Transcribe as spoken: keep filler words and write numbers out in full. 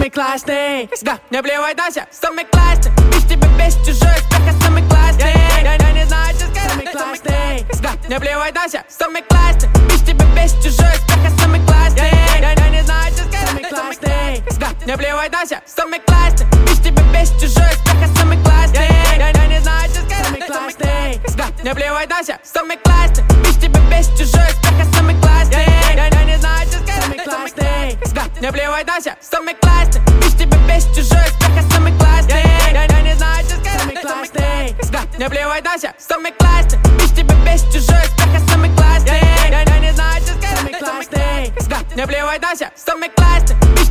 самый классный. Да, мне плевать на всех, самый классный. Без тебя, без чужой успеха, самый классный. Я, я не знаю, что сказать, самый классный. Да, мне плевать на всех, самый классный. Без тебя, без чужой успеха, самый классный. Я, я не знаю, что сказать, самый классный. Да, мне плевать на всех, самый классный. Без тебя, без чужой успеха, самый классный. Я, я не знаю, что сказать, самый классный. Да, мне плевать на всех, самый классный. Без тебя, без чужой успеха, самый классный. Я, я не знаю, что сказать, самый классный. Да, мне плевать на всех, самый классный. Без тебя, без чужой успеха, самый классный. Я, я не знаю, что сказать, самый классный. Да, мне плевать на всех, самый классный. Без тебя, без чужой успеха, самый классный. Я, я не знаю, что сказать, самый классный. Да, мне плевать на всех, самый классный.